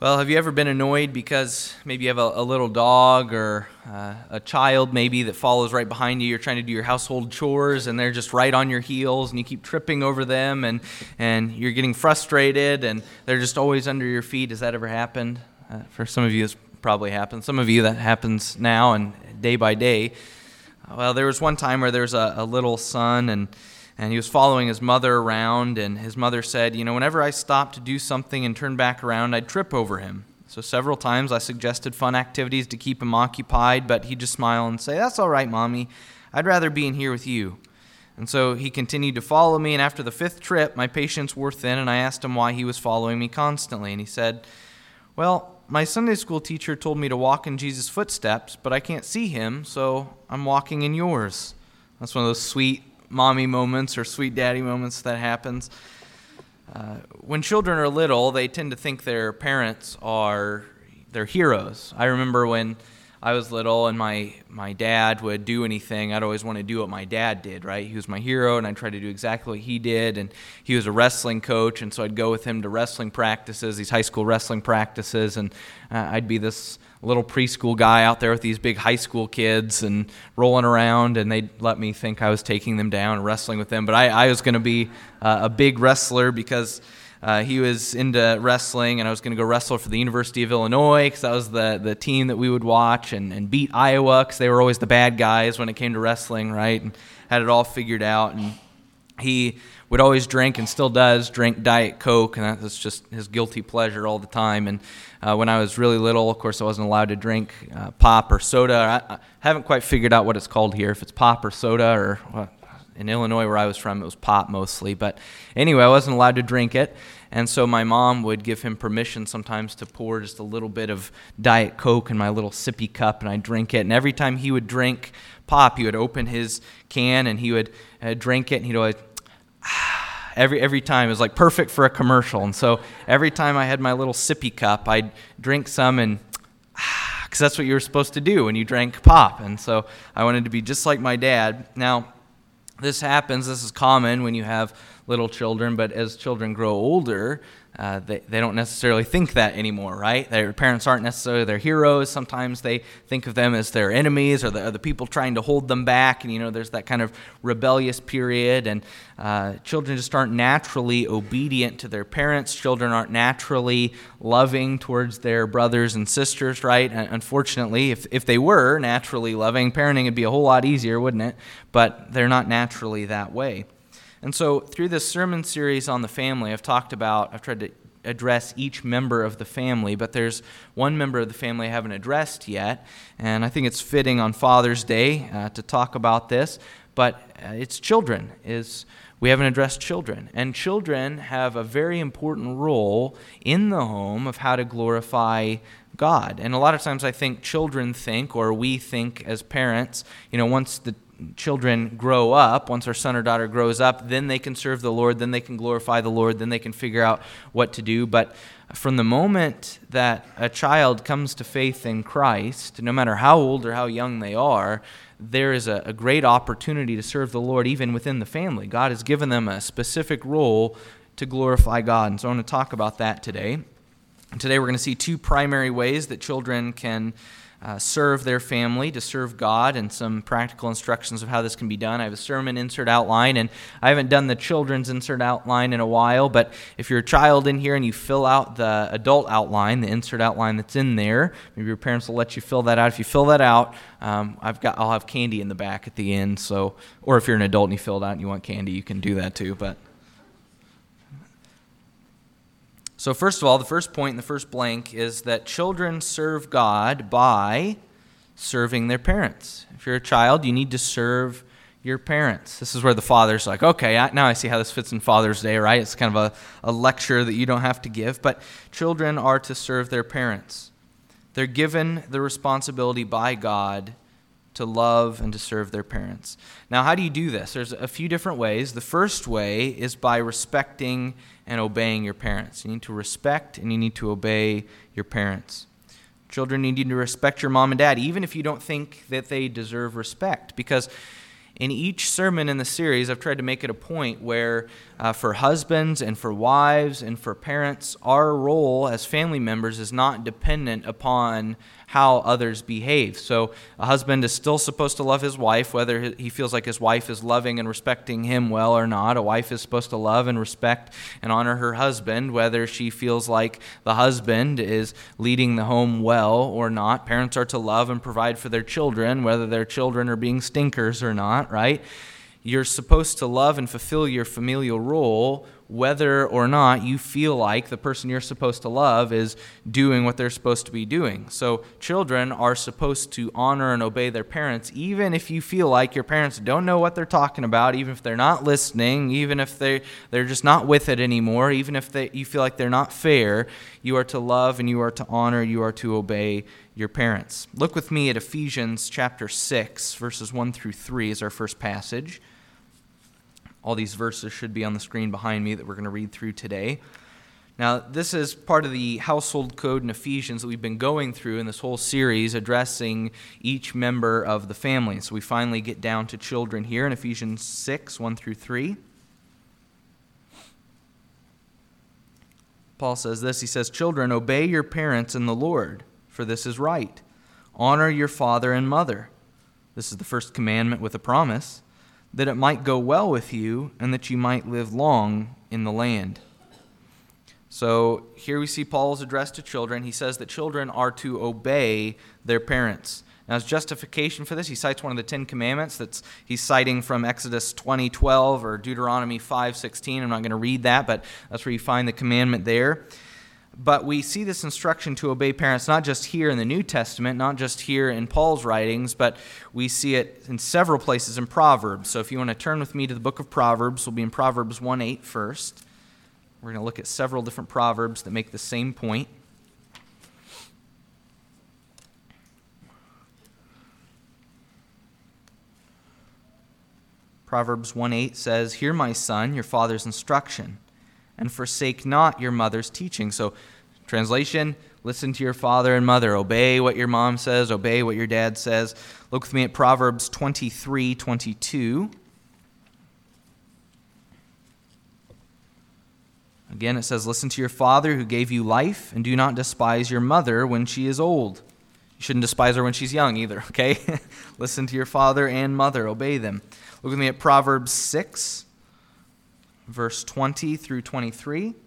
Well, have you ever been annoyed because maybe you have a little dog or a child maybe that follows right behind you? You're trying to do your household chores and they're just right on your heels and you keep tripping over them and you're getting frustrated and they're just always under your feet. Has that ever happened? For some of you, it's probably happened. Some of you, that happens now and day by day. Well, there was one time where there was a little son and he was following his mother around, and his mother said, whenever I stopped to do something and turned back around, I'd trip over him. So several times I suggested fun activities to keep him occupied, but he'd just smile and say, "That's all right, Mommy. I'd rather be in here with you." And so he continued to follow me, and after the fifth trip, my patience wore thin, and I asked him why he was following me constantly. And he said, "Well, my Sunday school teacher told me to walk in Jesus' footsteps, but I can't see him, so I'm walking in yours." That's one of those sweet mommy moments or sweet daddy moments that happens. When children are little, they tend to think their parents are their heroes. I remember when I was little and my dad would do anything, I'd always want to do what my dad did, right? He was my hero, and I'd try to do exactly what he did. And he was a wrestling coach, and so I'd go with him to wrestling practices, these high school wrestling practices, and I'd be this little preschool guy out there with these big high school kids and rolling around, and they'd let me think I was taking them down and wrestling with them. But I was going to be a big wrestler because he was into wrestling, and I was going to go wrestle for the University of Illinois because that was the team that we would watch and beat Iowa because they were always the bad guys when it came to wrestling, right? And had it all figured out. And he would always drink, and still does, drink Diet Coke, and that's just his guilty pleasure all the time. And when I was really little, of course, I wasn't allowed to drink pop or soda. I haven't quite figured out what it's called here, if it's pop or soda or what. In Illinois, where I was from, it was pop mostly. But anyway, I wasn't allowed to drink it. And so my mom would give him permission sometimes to pour just a little bit of Diet Coke in my little sippy cup, and I'd drink it. And every time he would drink pop, he would open his can and he would drink it, and he'd always, every time. It was like perfect for a commercial. And so every time I had my little sippy cup, I'd drink some and because that's what you were supposed to do when you drank pop. And so I wanted to be just like my dad. Now, this is common when you have little children, but as children grow older, they don't necessarily think that anymore, right? Their parents aren't necessarily their heroes. Sometimes they think of them as their enemies or the people trying to hold them back, and there's that kind of rebellious period, and children just aren't naturally obedient to their parents. Children aren't naturally loving towards their brothers and sisters, right? And unfortunately, if they were naturally loving, parenting would be a whole lot easier, wouldn't it? But they're not naturally that way. And so through this sermon series on the family, I've tried to address each member of the family, but there's one member of the family I haven't addressed yet, and I think it's fitting on Father's Day to talk about this, but it's children. We haven't addressed children, and children have a very important role in the home of how to glorify God. And a lot of times I think children think, or we think as parents, once the children grow up, once our son or daughter grows up, then they can serve the Lord, then they can glorify the Lord, then they can figure out what to do. But from the moment that a child comes to faith in Christ, no matter how old or how young they are, there is a great opportunity to serve the Lord even within the family. God has given them a specific role to glorify God. And so I want to talk about that today. And today we're going to see two primary ways that children can serve their family, to serve God, and some practical instructions of how this can be done. I have a sermon insert outline, and I haven't done the children's insert outline in a while, but if you're a child in here and you fill out the adult outline, the insert outline that's in there, maybe your parents will let you fill that out. If you fill that out, I'll have candy in the back at the end, or if you're an adult and you fill it out and you want candy, you can do that too, So first of all, the first point in the first blank is that children serve God by serving their parents. If you're a child, you need to serve your parents. This is where the father's like, okay, now I see how this fits in Father's Day, right? It's kind of a lecture that you don't have to give, but children are to serve their parents. They're given the responsibility by God to love and to serve their parents. Now, how do you do this? There's a few different ways. The first way is by respecting and obeying your parents. You need to respect and you need to obey your parents. Children need you to respect your mom and dad, even if you don't think that they deserve respect, because in each sermon in the series, I've tried to make it a point where for husbands and for wives and for parents, our role as family members is not dependent upon how others behave. So a husband is still supposed to love his wife, whether he feels like his wife is loving and respecting him well or not. A wife is supposed to love and respect and honor her husband, whether she feels like the husband is leading the home well or not. Parents are to love and provide for their children, whether their children are being stinkers or not, right? You're supposed to love and fulfill your familial role whether or not you feel like the person you're supposed to love is doing what they're supposed to be doing. So children are supposed to honor and obey their parents, even if you feel like your parents don't know what they're talking about, even if they're not listening, even if they're just not with it anymore, even if you feel like they're not fair. You are to love and you are to honor, you are to obey your parents. Look with me at Ephesians chapter 6, verses 1 through 3 is our first passage. All these verses should be on the screen behind me that we're going to read through today. Now, this is part of the household code in Ephesians that we've been going through in this whole series, addressing each member of the family. So we finally get down to children here in Ephesians 6, 1 through 3. Paul says this, he says, "Children, obey your parents in the Lord, for this is right. Honor your father and mother." This is the first commandment with a promise, "that it might go well with you and that you might live long in the land." So here we see Paul's address to children. He says that children are to obey their parents. Now, as justification for this, he cites one of the 10 Commandments. He's citing from Exodus 20:12 or Deuteronomy 5:16. I'm not going to read that, but that's where you find the commandment there. But we see this instruction to obey parents not just here in the New Testament, not just here in Paul's writings, but we see it in several places in Proverbs. So if you want to turn with me to the book of Proverbs, we'll be in Proverbs 1:8 first. We're going to look at several different Proverbs that make the same point. Proverbs 1:8 says, "Hear, my son, your father's instruction, and forsake not your mother's teaching." So, translation, listen to your father and mother. Obey what your mom says. Obey what your dad says. Look with me at Proverbs 23:22. Again, it says, "Listen to your father who gave you life, and do not despise your mother when she is old." You shouldn't despise her when she's young either, okay? Listen to your father and mother. Obey them. Look with me at Proverbs 6. Verse 20 through 23. It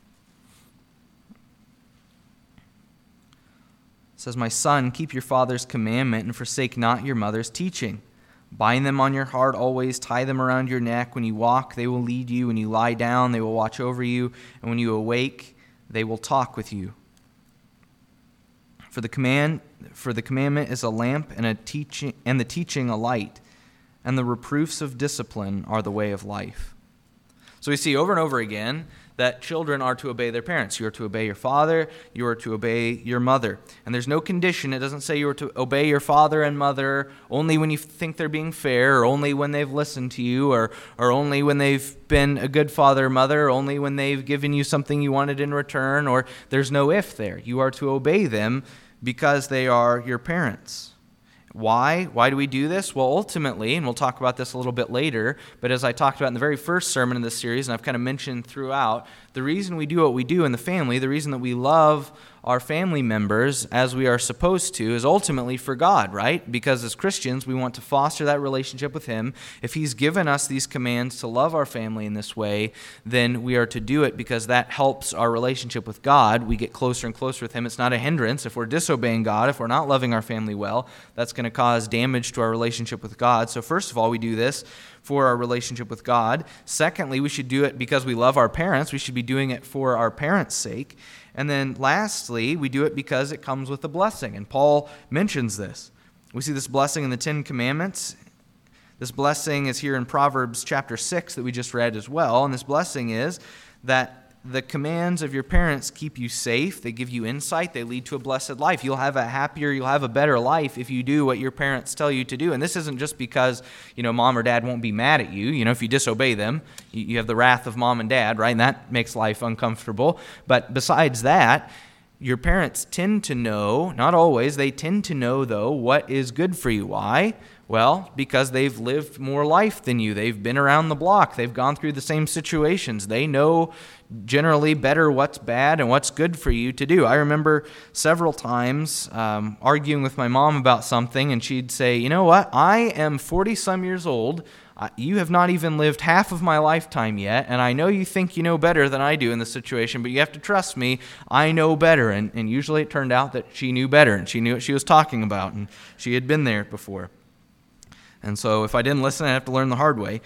says, "My son, keep your father's commandment and forsake not your mother's teaching. Bind them on your heart always, tie them around your neck. When you walk, they will lead you. When you lie down, they will watch over you. And when you awake, they will talk with you. For the commandment is a lamp and the teaching a light, and the reproofs of discipline are the way of life." So we see over and over again that children are to obey their parents. You are to obey your father. You are to obey your mother. And there's no condition. It doesn't say you are to obey your father and mother only when you think they're being fair, or only when they've listened to you, or only when they've been a good father or mother, or only when they've given you something you wanted in return, or there's no if there. You are to obey them because they are your parents. Why? Why do we do this? Well, ultimately, and we'll talk about this a little bit later, but as I talked about in the very first sermon in this series, and I've kind of mentioned throughout, the reason we do what we do in the family, the reason that we love our family members as we are supposed to, is ultimately for God, right? Because as Christians, we want to foster that relationship with Him. If He's given us these commands to love our family in this way, then we are to do it because that helps our relationship with God. We get closer and closer with Him. It's not a hindrance. If we're disobeying God, if we're not loving our family well, that's going to cause damage to our relationship with God. So first of all, we do this for our relationship with God. Secondly, we should do it because we love our parents. We should be doing it for our parents' sake. And then lastly, we do it because it comes with a blessing. And Paul mentions this. We see this blessing in the 10 Commandments. This blessing is here in Proverbs chapter 6 that we just read as well. And this blessing is that the commands of your parents keep you safe. They give you insight. They lead to a blessed life. You'll have a better life if you do what your parents tell you to do. And this isn't just because, mom or dad won't be mad at you. If you disobey them, you have the wrath of mom and dad, right? And that makes life uncomfortable. But besides that, your parents tend to know, not always, they tend to know, though, what is good for you. Why? Well, because they've lived more life than you. They've been around the block. They've gone through the same situations. They know generally better what's bad and what's good for you to do. I remember several times arguing with my mom about something, and she'd say, you know what, I am 40-some years old. You have not even lived half of my lifetime yet, and I know you think you know better than I do in this situation, but you have to trust me, I know better. And usually it turned out that she knew better, and she knew what she was talking about, and she had been there before. And so if I didn't listen, I'd have to learn the hard way.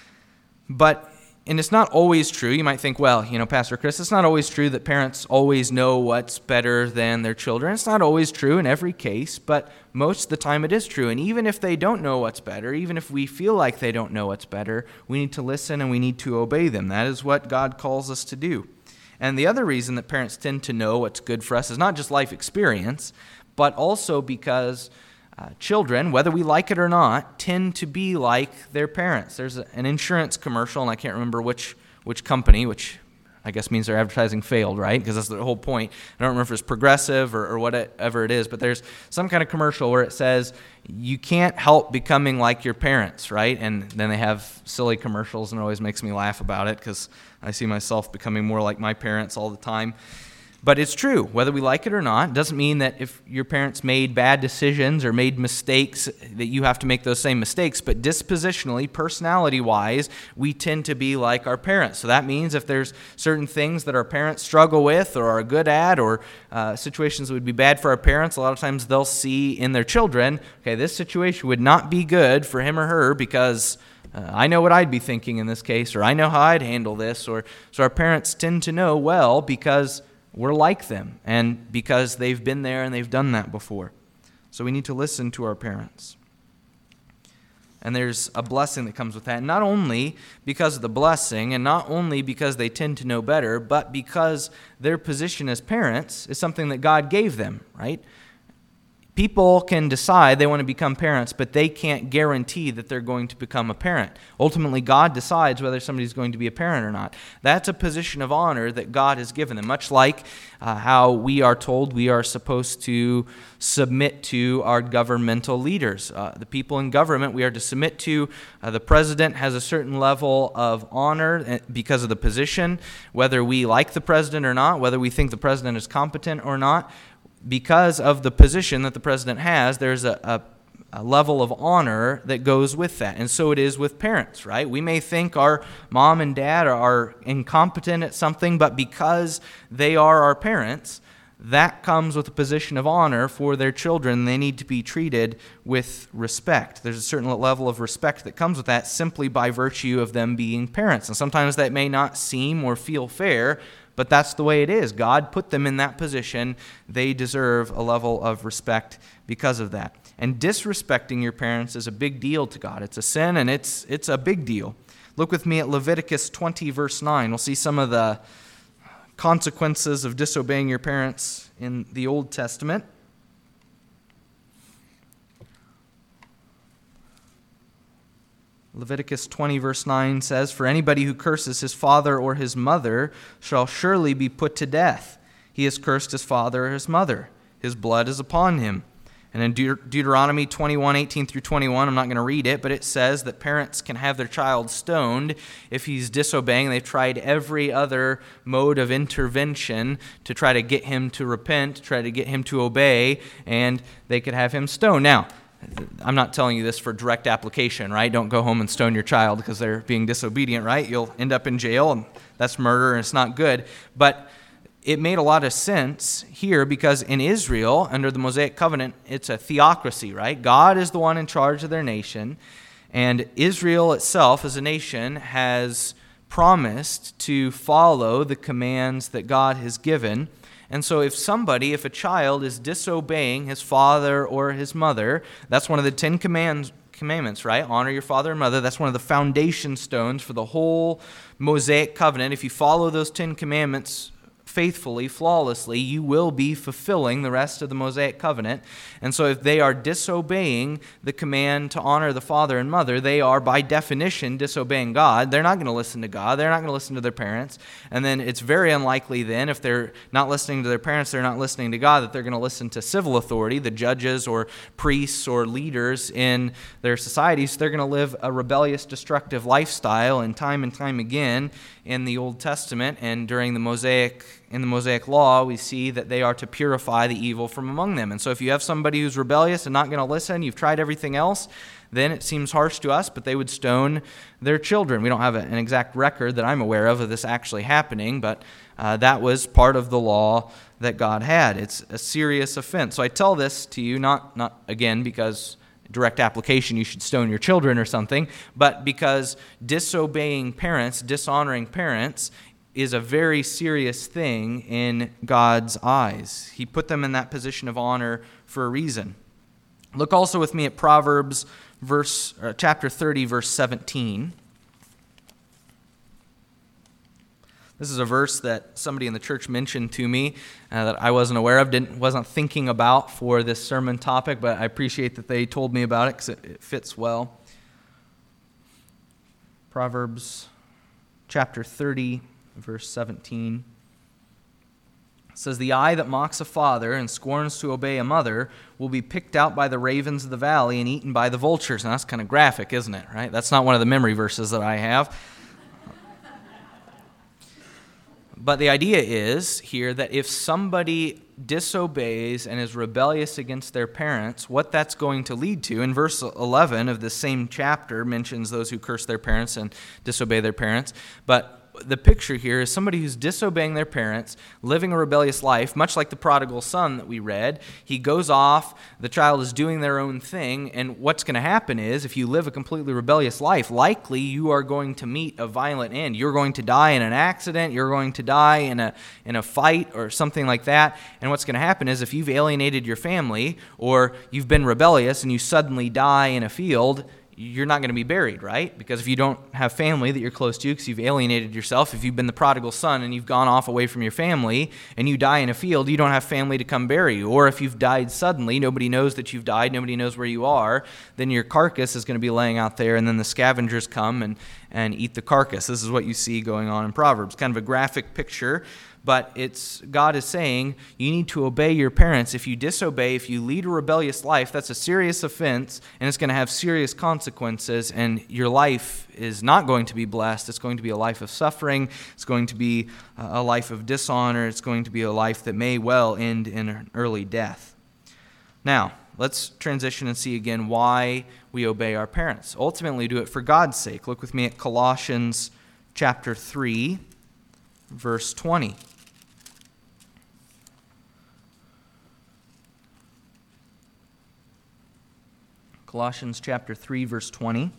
And it's not always true. You might think, well, Pastor Chris, it's not always true that parents always know what's better than their children. It's not always true in every case, but most of the time it is true. And even if they don't know what's better, even if we feel like they don't know what's better, we need to listen and we need to obey them. That is what God calls us to do. And the other reason that parents tend to know what's good for us is not just life experience, but also because children, whether we like it or not, tend to be like their parents. There's an insurance commercial, and I can't remember which company, which I guess means their advertising failed, right? Because that's the whole point. I don't remember if it's Progressive or whatever it is, but there's some kind of commercial where it says, you can't help becoming like your parents, right? And then they have silly commercials, and it always makes me laugh about it because I see myself becoming more like my parents all the time. But it's true, whether we like it or not. It doesn't mean that if your parents made bad decisions or made mistakes that you have to make those same mistakes. But dispositionally, personality-wise, we tend to be like our parents. So that means if there's certain things that our parents struggle with or are good at, or situations that would be bad for our parents, a lot of times they'll see in their children, okay, this situation would not be good for him or her because I know what I'd be thinking in this case, or I know how I'd handle this. So our parents tend to know well because we're like them, and because they've been there and they've done that before. So we need to listen to our parents. And there's a blessing that comes with that, not only because of the blessing, and not only because they tend to know better, but because their position as parents is something that God gave them, right? People can decide they want to become parents, but they can't guarantee that they're going to become a parent. Ultimately, God decides whether somebody's going to be a parent or not. That's a position of honor that God has given them, much like how we are told we are supposed to submit to our governmental leaders. The people in government we are to submit to. The president has a certain level of honor because of the position, whether we like the president or not, whether we think the president is competent or not. Because of the position that the president has, there's a level of honor that goes with that. And so it is with parents, right? We may think our mom and dad are incompetent at something, but because they are our parents, that comes with a position of honor for their children. They need to be treated with respect. There's a certain level of respect that comes with that simply by virtue of them being parents. And sometimes that may not seem or feel fair, but that's the way it is. God put them in that position. They deserve a level of respect because of that. And disrespecting your parents is a big deal to God. It's a sin, and it's a big deal. Look with me at Leviticus 20, verse 9. We'll see some of the consequences of disobeying your parents in the Old Testament. Leviticus 20, verse 9 says, "For anybody who curses his father or his mother shall surely be put to death. He has cursed his father or his mother. His blood is upon him." And in Deuteronomy 21, 18 through 21, I'm not going to read it, but it says that parents can have their child stoned if he's disobeying. They've tried every other mode of intervention to try to get him to repent, to try to get him to obey, and they could have him stoned. Now, I'm not telling you this for direct application, right? Don't go home and stone your child because they're being disobedient, right? You'll end up in jail, and that's murder, and it's not good. But it made a lot of sense here because in Israel, under the Mosaic covenant, it's a theocracy, right? God is the one in charge of their nation, and Israel itself as a nation has promised to follow the commands that God has given. And so if a child is disobeying his father or his mother, that's one of the 10 commandments, right? Honor your father and mother. That's one of the foundation stones for the whole Mosaic covenant. If you follow those 10 commandments faithfully, flawlessly, you will be fulfilling the rest of the Mosaic covenant. And so if they are disobeying the command to honor the father and mother, they are by definition disobeying God. They're not going to listen to God. They're not going to listen to their parents. And then it's very unlikely then, if they're not listening to their parents, they're not listening to God, that they're going to listen to civil authority, the judges or priests or leaders in their societies. They're going to live a rebellious, destructive lifestyle. And time again in the Old Testament and during the Mosaic law, we see that they are to purify the evil from among them. And so if you have somebody who's rebellious and not going to listen, you've tried everything else, then it seems harsh to us, but they would stone their children. We don't have an exact record that I'm aware of this actually happening, but that was part of the law that God had. It's a serious offense. So I tell this to you, not again because direct application you should stone your children or something, but because disobeying parents, dishonoring parents, is a very serious thing in God's eyes. He put them in that position of honor for a reason. Look also with me at Proverbs chapter 30, verse 17. This is a verse that somebody in the church mentioned to me that I wasn't aware of, wasn't thinking about for this sermon topic, but I appreciate that they told me about it because it fits well. Proverbs chapter 30, verse 17. It says, "The eye that mocks a father and scorns to obey a mother will be picked out by the ravens of the valley and eaten by the vultures." And that's kind of graphic, isn't it? Right? That's not one of the memory verses that I have. But the idea is here that if somebody disobeys and is rebellious against their parents, what that's going to lead to, in verse 11 of the same chapter mentions those who curse their parents and disobey their parents, but the picture here is somebody who's disobeying their parents, living a rebellious life, much like the prodigal son that we read. He goes off, the child is doing their own thing, and what's going to happen is, if you live a completely rebellious life, likely you are going to meet a violent end. You're going to die in an accident, you're going to die in a fight or something like that, and what's going to happen is, if you've alienated your family, or you've been rebellious and you suddenly die in a field, you're not going to be buried, right? Because if you don't have family that you're close to because you've alienated yourself, if you've been the prodigal son and you've gone off away from your family and you die in a field, you don't have family to come bury you. Or if you've died suddenly, nobody knows that you've died, nobody knows where you are, then your carcass is going to be laying out there, and then the scavengers come and eat the carcass. This is what you see going on in Proverbs. Kind of a graphic picture. But God is saying you need to obey your parents. If you disobey, if you lead a rebellious life, that's a serious offense, and it's going to have serious consequences, and your life is not going to be blessed. It's going to be a life of suffering. It's going to be a life of dishonor. It's going to be a life that may well end in an early death. Now, let's transition and see again why we obey our parents. Ultimately, do it for God's sake. Look with me at Colossians chapter 3, verse 20. Colossians chapter 3, verse 20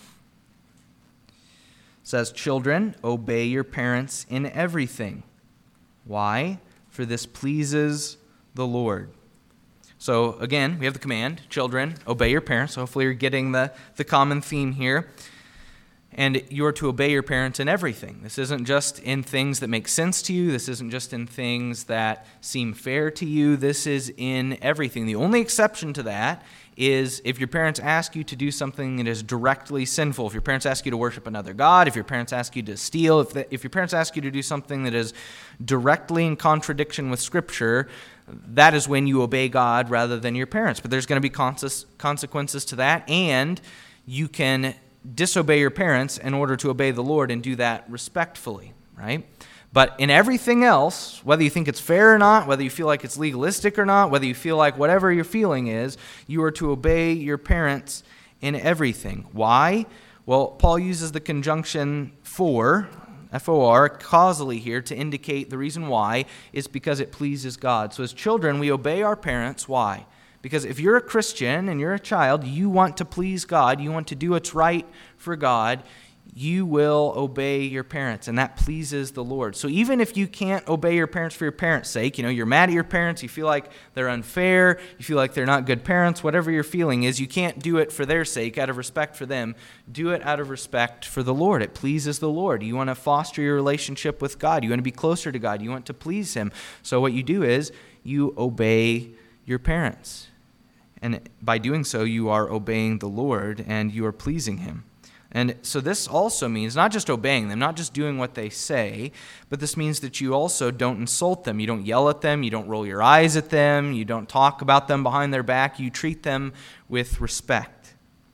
says, "Children, obey your parents in everything." Why? "For this pleases the Lord." So again, we have the command, children, obey your parents. So hopefully you're getting the common theme here. And you are to obey your parents in everything. This isn't just in things that make sense to you. This isn't just in things that seem fair to you. This is in everything. The only exception to that is if your parents ask you to do something that is directly sinful. If your parents ask you to worship another god, if your parents ask you to steal, if your parents ask you to do something that is directly in contradiction with Scripture, that is when you obey God rather than your parents. But there's going to be consequences to that, and you can disobey your parents in order to obey the Lord and do that respectfully, right? But in everything else, whether you think it's fair or not, whether you feel like it's legalistic or not, whether you feel like whatever your feeling is, you are to obey your parents in everything. Why? Well, Paul uses the conjunction for, F-O-R, causally here to indicate the reason why is because it pleases God. So as children, we obey our parents. Why? Because if you're a Christian and you're a child, you want to please God, you want to do what's right for God, you will obey your parents, and that pleases the Lord. So even if you can't obey your parents for your parents' sake, you're mad at your parents, you feel like they're unfair, you feel like they're not good parents, whatever your feeling is, you can't do it for their sake, out of respect for them. Do it out of respect for the Lord. It pleases the Lord. You want to foster your relationship with God. You want to be closer to God. You want to please Him. So what you do is you obey your parents. And by doing so, you are obeying the Lord and you are pleasing Him. And so this also means not just obeying them, not just doing what they say, but this means that you also don't insult them. You don't yell at them. You don't roll your eyes at them. You don't talk about them behind their back. You treat them with respect.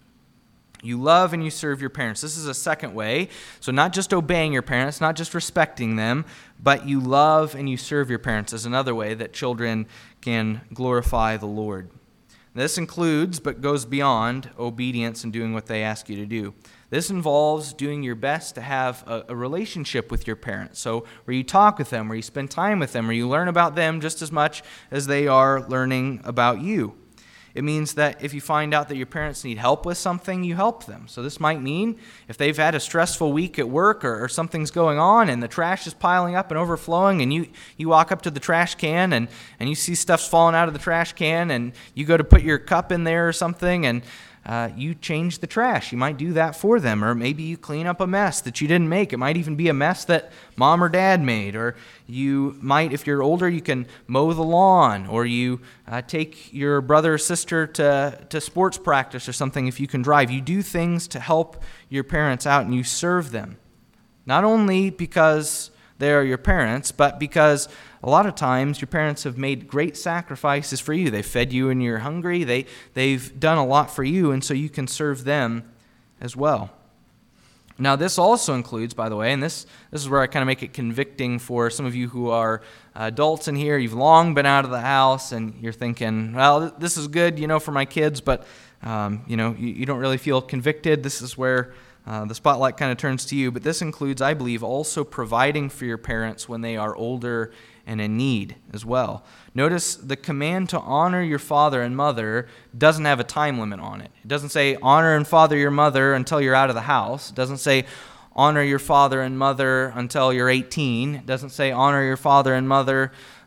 You love and you serve your parents. This is a second way. So not just obeying your parents, not just respecting them, but you love and you serve your parents is another way that children can glorify the Lord. This includes, but goes beyond, obedience and doing what they ask you to do. This involves doing your best to have a relationship with your parents. So where you talk with them, where you spend time with them, where you learn about them just as much as they are learning about you. It means that if you find out that your parents need help with something, you help them. So this might mean if they've had a stressful week at work or something's going on and the trash is piling up and overflowing and you walk up to the trash can and you see stuff's falling out of the trash can and you go to put your cup in there or something and you change the trash. You might do that for them, or maybe you clean up a mess that you didn't make. It might even be a mess that mom or dad made, or you might, if you're older, you can mow the lawn, or you take your brother or sister to sports practice or something if you can drive. You do things to help your parents out and you serve them. Not only because they are your parents, but because a lot of times your parents have made great sacrifices for you. They've fed you when you're hungry. They've done a lot for you, and so you can serve them as well. Now, this also includes, by the way, and this is where I kind of make it convicting for some of you who are adults in here. You've long been out of the house, and you're thinking, well, this is good, for my kids, but, you don't really feel convicted. This is where the spotlight kind of turns to you. But this includes, I believe, also providing for your parents when they are older and in need as well. Notice the command to honor your father and mother doesn't have a time limit on it. It doesn't say honor and father your mother until you're out of the house. It doesn't say honor your father and mother until you're 18. It doesn't say honor your father and mother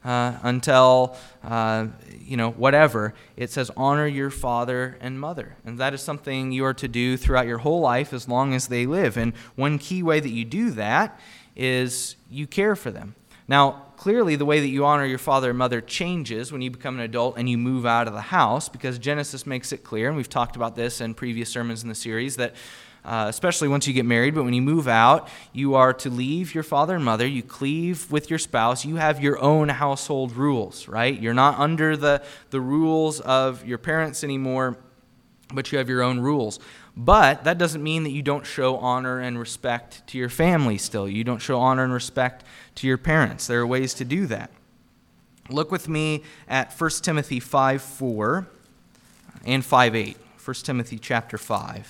until, whatever. It says honor your father and mother. And that is something you are to do throughout your whole life as long as they live. And one key way that you do that is you care for them. Now, clearly the way that you honor your father and mother changes when you become an adult and you move out of the house, because Genesis makes it clear, and we've talked about this in previous sermons in the series, that especially once you get married, but when you move out, you are to leave your father and mother, you cleave with your spouse, you have your own household rules, right? You're not under the rules of your parents anymore, but you have your own rules. But that doesn't mean that you don't show honor and respect to your family still. You don't show honor and respect to your parents. There are ways to do that. Look with me at 1 Timothy 5:4 and 5:8. 1 Timothy chapter 5.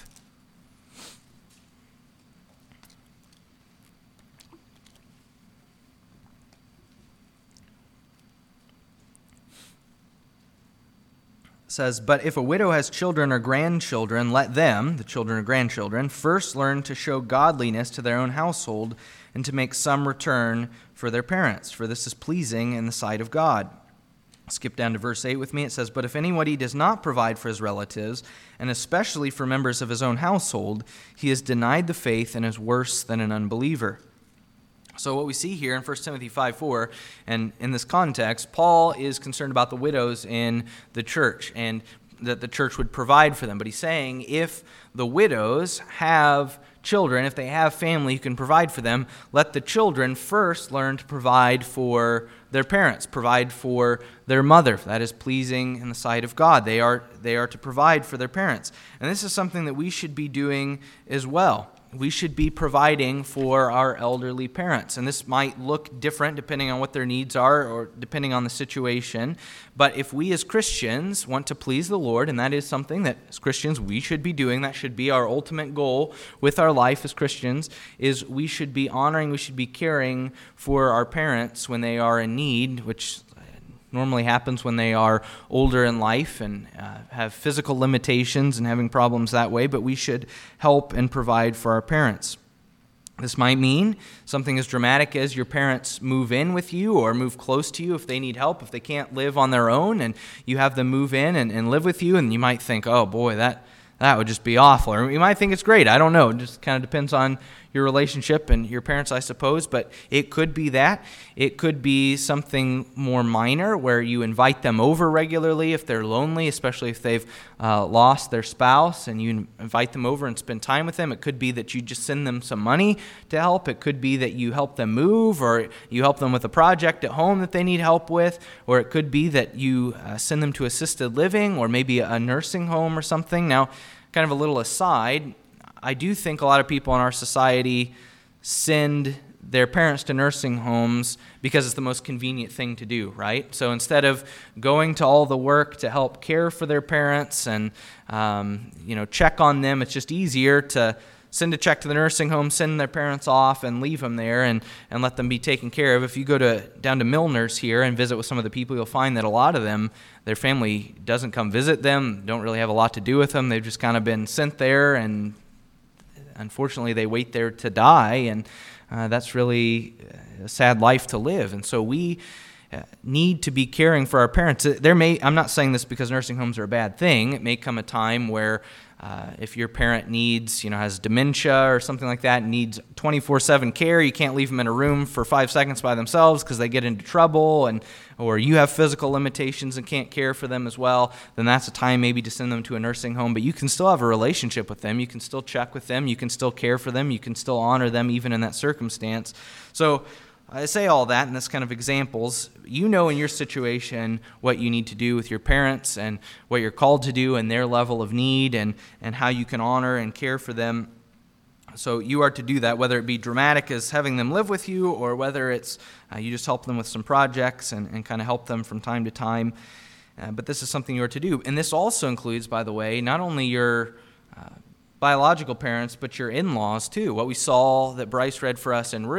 Says, but if a widow has children or grandchildren, let them, the children or grandchildren, first learn to show godliness to their own household and to make some return for their parents, for this is pleasing in the sight of God. Skip down to verse 8 with me. It says, but if anybody does not provide for his relatives, and especially for members of his own household, he has denied the faith and is worse than an unbeliever. So what we see here in 1 Timothy 5:4, and in this context, Paul is concerned about the widows in the church and that the church would provide for them. But he's saying if the widows have children, if they have family who can provide for them, let the children first learn to provide for their parents, provide for their mother. That is pleasing in the sight of God. They are to provide for their parents. And this is something that we should be doing as well. We should be providing for our elderly parents. And this might look different depending on what their needs are or depending on the situation. But if we as Christians want to please the Lord, and that is something that as Christians we should be doing, that should be our ultimate goal with our life as Christians, is we should be honoring, we should be caring for our parents when they are in need, which normally happens when they are older in life and have physical limitations and having problems that way, but we should help and provide for our parents. This might mean something as dramatic as your parents move in with you or move close to you if they need help, if they can't live on their own, and you have them move in and live with you, and you might think, oh boy, that would just be awful. Or you might think it's great. I don't know. It just kind of depends on your relationship and your parents, I suppose. But it could be that. It could be something more minor where you invite them over regularly if they're lonely, especially if they've lost their spouse, and you invite them over and spend time with them. It could be that you just send them some money to help. It could be that you help them move, or you help them with a project at home that they need help with. Or it could be that you send them to assisted living or maybe a nursing home or something. Now, kind of a little aside, I do think a lot of people in our society send their parents to nursing homes because it's the most convenient thing to do, right? So instead of going to all the work to help care for their parents and check on them, it's just easier to send a check to the nursing home, send their parents off, and leave them there and let them be taken care of. If you go down to Milner's here and visit with some of the people, you'll find that a lot of them, their family doesn't come visit them, don't really have a lot to do with them. They've just kind of been sent there, and unfortunately they wait there to die, and that's really a sad life to live. And so we need to be caring for our parents. I'm not saying this because nursing homes are a bad thing. It may come a time where if your parent has dementia or something like that, needs 24/7 care, you can't leave them in a room for 5 seconds by themselves because they get into trouble, or you have physical limitations and can't care for them as well, then that's a time maybe to send them to a nursing home. But you can still have a relationship with them. You can still check with them. You can still care for them. You can still honor them even in that circumstance. So I say all that, and that's kind of examples. You know in your situation what you need to do with your parents and what you're called to do and their level of need and how you can honor and care for them. So you are to do that, whether it be dramatic as having them live with you or whether it's you just help them with some projects and kind of help them from time to time. But this is something you are to do. And this also includes, by the way, not only your biological parents, but your in-laws too. What we saw that Bryce read for us in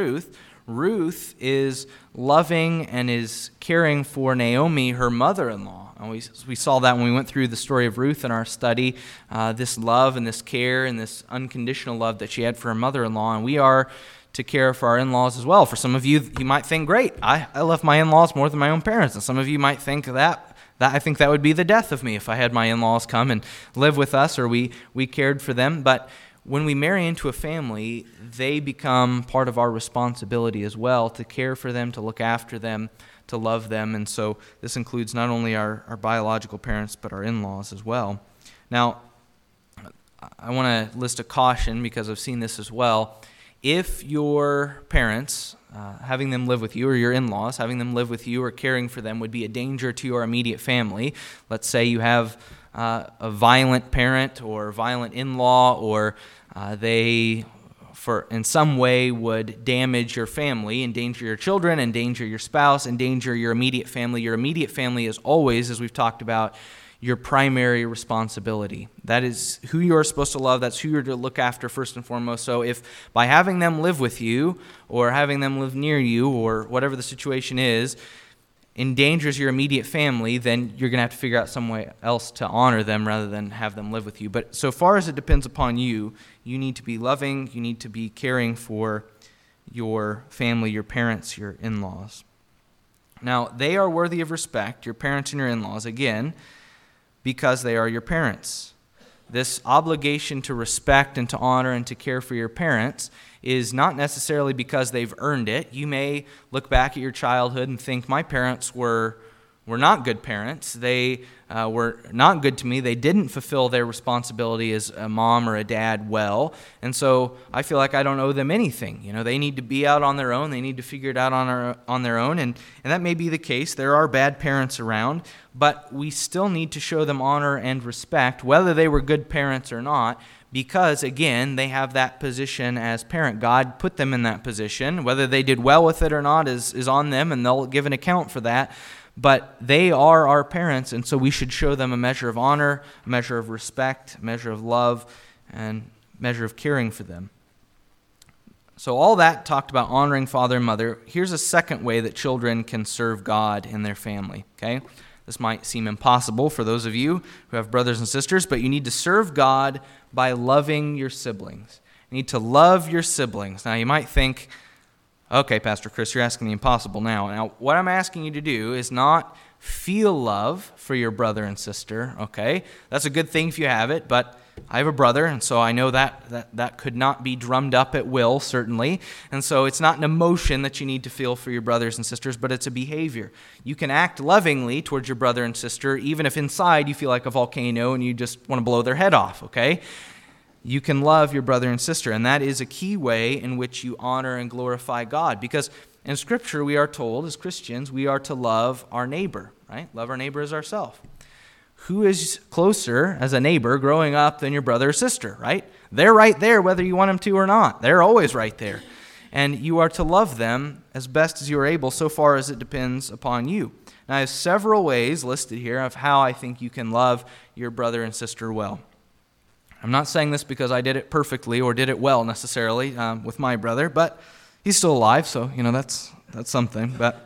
Ruth is loving and is caring for Naomi, her mother-in-law. And we saw that when we went through the story of Ruth in our study, this love and this care and this unconditional love that she had for her mother-in-law. And we are to care for our in-laws as well. For some of you, you might think, great, I love my in-laws more than my own parents. And some of you might think that I think that would be the death of me if I had my in-laws come and live with us or we cared for them. But when we marry into a family, they become part of our responsibility as well to care for them, to look after them, to love them. And so this includes not only our biological parents, but our in-laws as well. Now, I want to list a caution because I've seen this as well. If your parents, having them live with you, or your in-laws, having them live with you or caring for them would be a danger to your immediate family, let's say you have a violent parent or violent in-law, or they in some way would damage your family, endanger your children, endanger your spouse, endanger your immediate family. Your immediate family is always, as we've talked about, your primary responsibility. That is who you are supposed to love. That's who you're to look after first and foremost. So if by having them live with you or having them live near you or whatever the situation is, endangers your immediate family, then you're going to have to figure out some way else to honor them rather than have them live with you. But so far as it depends upon you, you need to be loving, you need to be caring for your family, your parents, your in-laws. Now, they are worthy of respect, your parents and your in-laws, again, because they are your parents. This obligation to respect and to honor and to care for your parents is not necessarily because they've earned it. You may look back at your childhood and think, my parents were not good parents. They were not good to me. They didn't fulfill their responsibility as a mom or a dad well. And so I feel like I don't owe them anything. They need to be out on their own. They need to figure it out on their own. And that may be the case. There are bad parents around, but we still need to show them honor and respect, whether they were good parents or not, because, again, they have that position as parent. God put them in that position. Whether they did well with it or not is on them, and they'll give an account for that. But they are our parents, and so we should show them a measure of honor, a measure of respect, a measure of love, and a measure of caring for them. So all that talked about honoring father and mother. Here's a second way that children can serve God in their family, okay? This might seem impossible for those of you who have brothers and sisters, but you need to serve God by loving your siblings. You need to love your siblings. Now, you might think, okay, Pastor Chris, you're asking the impossible now. Now, what I'm asking you to do is not feel love for your brother and sister, okay? That's a good thing if you have it, but I have a brother, and so I know that could not be drummed up at will, certainly. And so it's not an emotion that you need to feel for your brothers and sisters, but it's a behavior. You can act lovingly towards your brother and sister, even if inside you feel like a volcano and you just want to blow their head off, okay? You can love your brother and sister, and that is a key way in which you honor and glorify God. Because in Scripture, we are told, as Christians, we are to love our neighbor, right? Love our neighbor as ourselves. Who is closer as a neighbor growing up than your brother or sister, right? They're right there whether you want them to or not. They're always right there. And you are to love them as best as you are able, so far as it depends upon you. Now, I have several ways listed here of how I think you can love your brother and sister well. I'm not saying this because I did it perfectly or did it well necessarily with my brother, but he's still alive, so that's something. But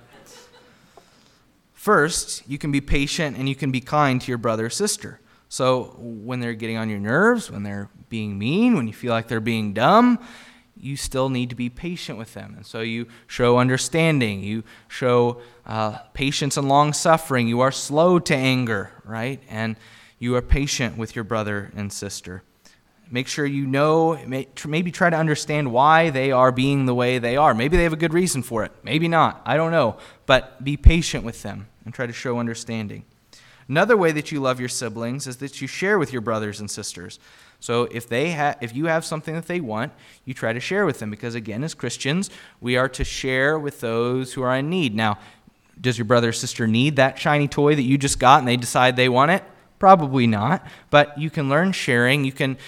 first, you can be patient and you can be kind to your brother or sister. So when they're getting on your nerves, when they're being mean, when you feel like they're being dumb, you still need to be patient with them. And so you show understanding, you show patience and long-suffering, you are slow to anger, right? And you are patient with your brother and sister. Make sure you know, maybe try to understand why they are being the way they are. Maybe they have a good reason for it. Maybe not. I don't know. But be patient with them and try to show understanding. Another way that you love your siblings is that you share with your brothers and sisters. So if you have something that they want, you try to share with them. Because again, as Christians, we are to share with those who are in need. Now, does your brother or sister need that shiny toy that you just got and they decide they want it? Probably not, but you can learn sharing. You can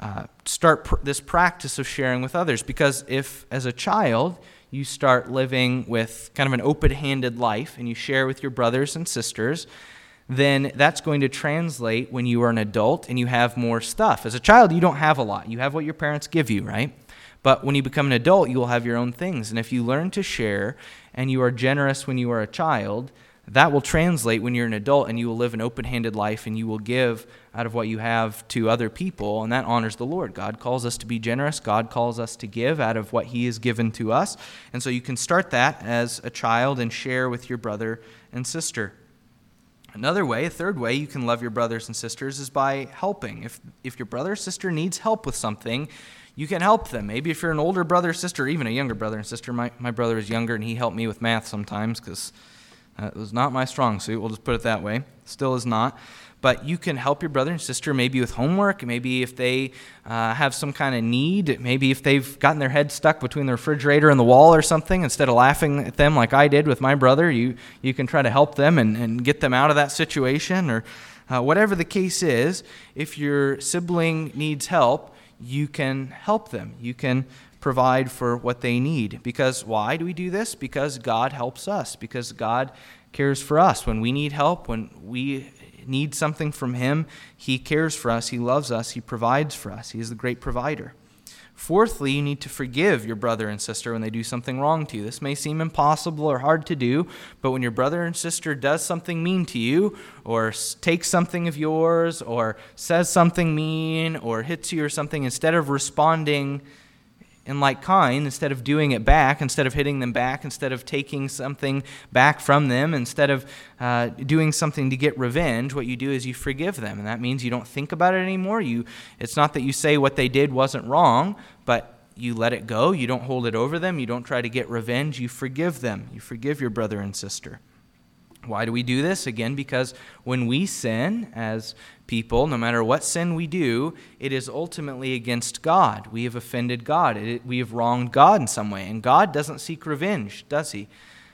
start this practice of sharing with others, because if, as a child, you start living with kind of an open-handed life and you share with your brothers and sisters, then that's going to translate when you are an adult and you have more stuff. As a child, you don't have a lot. You have what your parents give you, right? But when you become an adult, you will have your own things. And if you learn to share and you are generous when you are a child, that will translate when you're an adult, and you will live an open-handed life, and you will give out of what you have to other people, and that honors the Lord. God calls us to be generous. God calls us to give out of what He has given to us. And so you can start that as a child and share with your brother and sister. Another way, a third way you can love your brothers and sisters is by helping. If your brother or sister needs help with something, you can help them. Maybe if you're an older brother or sister, or even a younger brother and sister. My brother is younger, and he helped me with math sometimes because it was not my strong suit. We'll just put it that way. Still is not. But you can help your brother and sister maybe with homework, maybe if they have some kind of need, maybe if they've gotten their head stuck between the refrigerator and the wall or something. Instead of laughing at them like I did with my brother, you can try to help them and get them out of that situation. Or whatever the case is, if your sibling needs help, you can help them. You can provide for what they need. Because why do we do this? Because God helps us. Because God cares for us. When we need help, when we need something from Him, He cares for us. He loves us. He provides for us. He is the great provider. Fourthly, you need to forgive your brother and sister when they do something wrong to you. This may seem impossible or hard to do, but when your brother and sister does something mean to you, or takes something of yours, or says something mean, or hits you or something, instead of responding in like kind, instead of doing it back, instead of hitting them back, instead of taking something back from them, instead of doing something to get revenge, what you do is you forgive them. And that means you don't think about it anymore. It's not that you say what they did wasn't wrong, but you let it go. You don't hold it over them. You don't try to get revenge. You forgive them. You forgive your brother and sister. Why do we do this? Again, because when we sin as people, no matter what sin we do, it is ultimately against God. We have offended God. We have wronged God in some way. And God doesn't seek revenge, does He?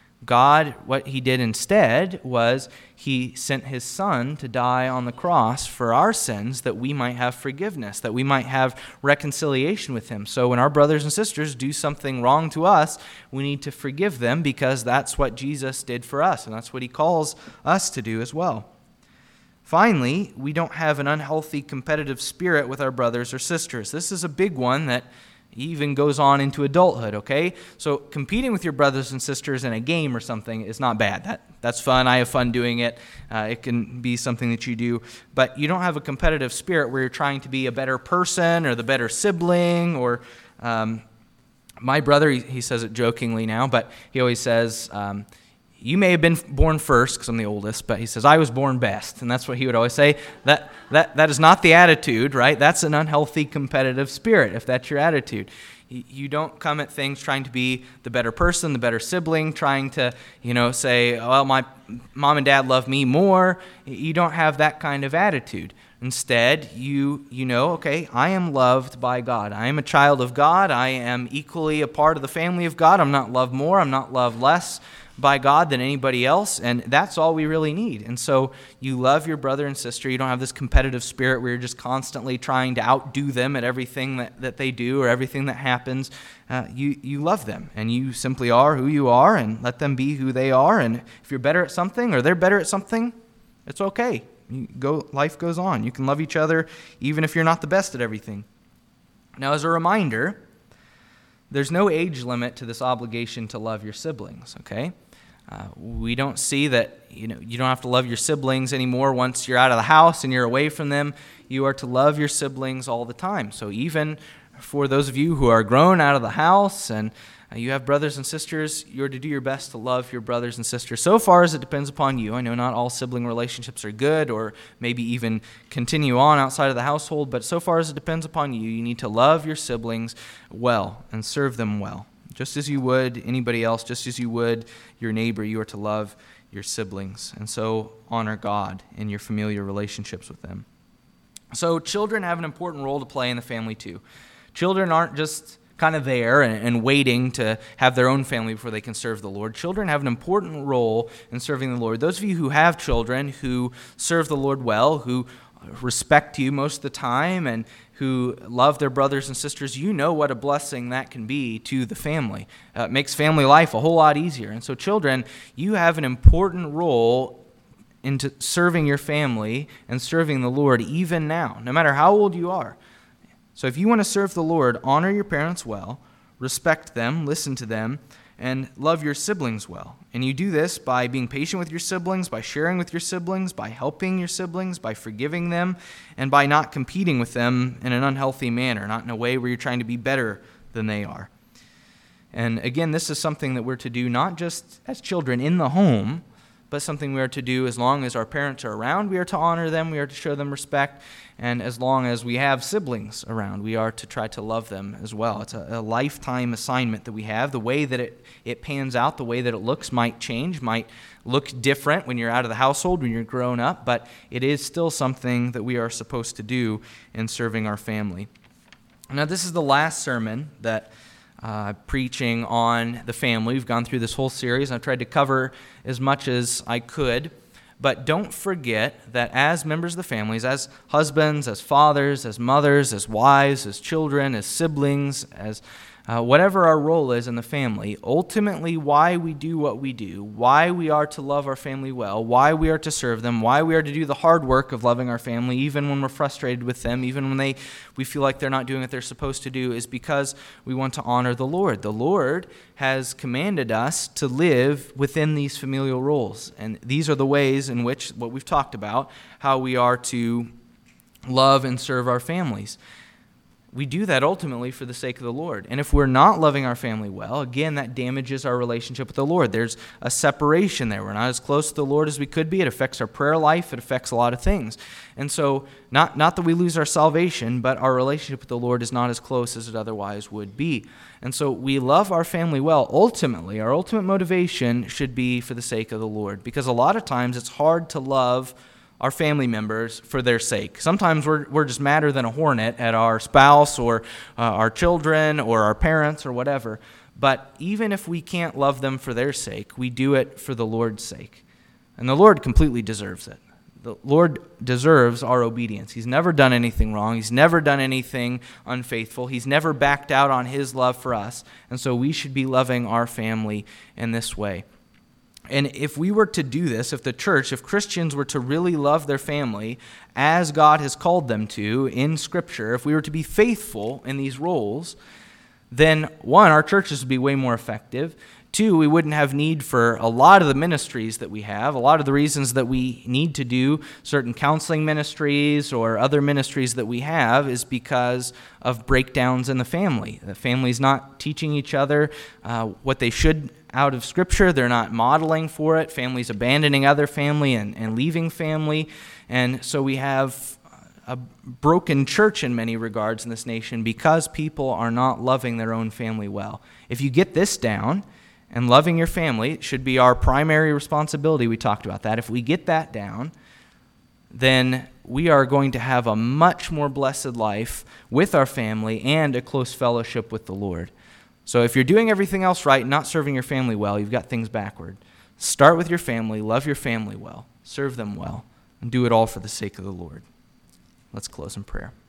God, what He did instead was He sent His Son to die on the cross for our sins, that we might have forgiveness, that we might have reconciliation with Him. So when our brothers and sisters do something wrong to us, we need to forgive them, because that's what Jesus did for us, and that's what He calls us to do as well. Finally, we don't have an unhealthy competitive spirit with our brothers or sisters. This is a big one that even goes on into adulthood, okay? So competing with your brothers and sisters in a game or something is not bad. That's fun. I have fun doing it. It can be something that you do. But you don't have a competitive spirit where you're trying to be a better person or the better sibling. Or my brother, he says it jokingly now, but he always says, you may have been born first, because I'm the oldest, but he says, I was born best. And that's what he would always say. That is not the attitude, right? That's an unhealthy competitive spirit, if that's your attitude. You don't come at things trying to be the better person, the better sibling, trying to, say, well, my mom and dad love me more. You don't have that kind of attitude. Instead, you know, okay, I am loved by God. I am a child of God. I am equally a part of the family of God. I'm not loved more. I'm not loved less by God than anybody else, and that's all we really need. And so you love your brother and sister. You don't have this competitive spirit where you're just constantly trying to outdo them at everything that they do or everything that happens. You love them, and you simply are who you are, and let them be who they are. And if you're better at something or they're better at something, it's okay. Life goes on. You can love each other even if you're not the best at everything. Now, as a reminder, there's no age limit to this obligation to love your siblings, okay? We don't see that you don't have to love your siblings anymore once you're out of the house and you're away from them. You are to love your siblings all the time. So even for those of you who are grown out of the house and you have brothers and sisters, you're to do your best to love your brothers and sisters so far as it depends upon you. I know not all sibling relationships are good or maybe even continue on outside of the household, but so far as it depends upon you, you need to love your siblings well and serve them well. Just as you would anybody else, just as you would your neighbor, you are to love your siblings. And so honor God in your familiar relationships with them. So children have an important role to play in the family too. Children aren't just kind of there and waiting to have their own family before they can serve the Lord. Children have an important role in serving the Lord. Those of you who have children who serve the Lord well, who respect you most of the time and who love their brothers and sisters, you know what a blessing that can be to the family. It makes family life a whole lot easier. And so children, you have an important role into serving your family and serving the Lord even now, no matter how old you are. So if you want to serve the Lord, honor your parents well, respect them, listen to them, and love your siblings well. And you do this by being patient with your siblings, by sharing with your siblings, by helping your siblings, by forgiving them, and by not competing with them in an unhealthy manner, not in a way where you're trying to be better than they are. And again, this is something that we're to do not just as children in the home, but something we are to do as long as our parents are around. We are to honor them, we are to show them respect, and as long as we have siblings around, we are to try to love them as well. It's a lifetime assignment that we have. The way that it pans out, the way that it looks might change, might look different when you're out of the household, when you're grown up, but it is still something that we are supposed to do in serving our family. Now, this is the last sermon that preaching on the family. We've gone through this whole series, and I've tried to cover as much as I could. But don't forget that as members of the families, as husbands, as fathers, as mothers, as wives, as children, as siblings, as whatever our role is in the family, ultimately why we do what we do, why we are to love our family well, why we are to serve them, why we are to do the hard work of loving our family, even when we're frustrated with them, even when we feel like they're not doing what they're supposed to do, is because we want to honor the Lord. The Lord has commanded us to live within these familial roles. And these are the ways in which, what we've talked about, how we are to love and serve our families. We do that ultimately for the sake of the Lord. And if we're not loving our family well, again, that damages our relationship with the Lord. There's a separation there. We're not as close to the Lord as we could be. It affects our prayer life. It affects a lot of things. And so, not that we lose our salvation, but our relationship with the Lord is not as close as it otherwise would be. And so we love our family well. Ultimately, our ultimate motivation should be for the sake of the Lord. Because a lot of times it's hard to love our family members for their sake. Sometimes we're just madder than a hornet at our spouse or our children or our parents or whatever. But even if we can't love them for their sake, we do it for the Lord's sake. And the Lord completely deserves it. The Lord deserves our obedience. He's never done anything wrong. He's never done anything unfaithful. He's never backed out on His love for us. And so we should be loving our family in this way. And if we were to do this, if the church, if Christians were to really love their family as God has called them to in Scripture, if we were to be faithful in these roles, then one, our churches would be way more effective. Two, we wouldn't have need for a lot of the ministries that we have. A lot of the reasons that we need to do certain counseling ministries or other ministries that we have is because of breakdowns in the family. The family's not teaching each other what they should out of Scripture. They're not modeling for it. Families abandoning other family and leaving family. And so we have a broken church in many regards in this nation because people are not loving their own family well. If you get this down, and loving your family should be our primary responsibility. We talked about that. If we get that down, then we are going to have a much more blessed life with our family and a close fellowship with the Lord. So if you're doing everything else right and not serving your family well, you've got things backward. Start with your family, love your family well, serve them well, and do it all for the sake of the Lord. Let's close in prayer.